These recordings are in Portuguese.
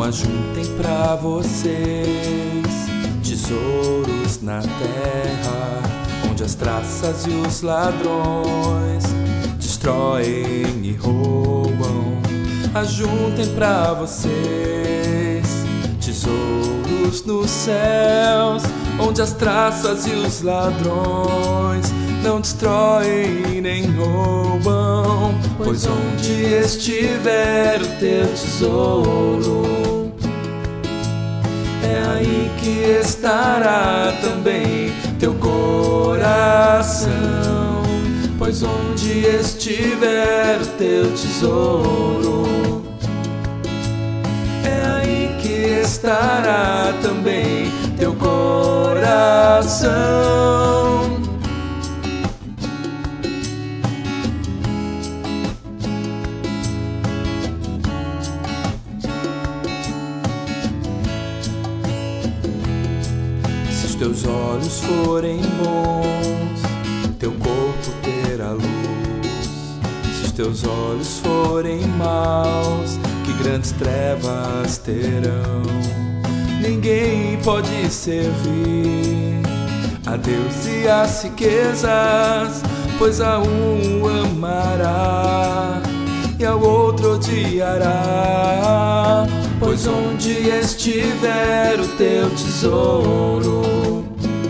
ajuntem pra vocês tesouros na terra, onde as traças e os ladrões destroem e roubam. Ajuntem pra vocês tesouros nos céus, onde as traças e os ladrões não destroem nem roubam. Pois onde estiver o teu tesouro, é aí que estará também teu coração. Pois onde estiver o teu tesouro, é aí que estará também teu coração. Se os teus olhos forem bons, teu corpo terá luz. Se os teus olhos forem maus, que grandes trevas terão. Ninguém pode servir a Deus e às riquezas, pois a um amará e ao outro odiará. Pois onde estiver o teu tesouro,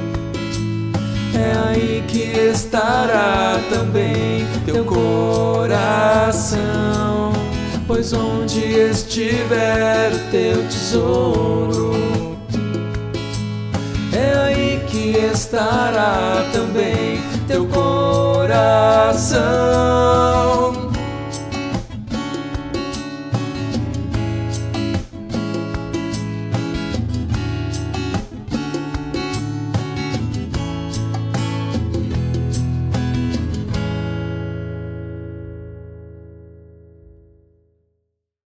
é aí que estará também teu coração. Pois onde estiver o teu tesouro, é aí que estará também teu coração.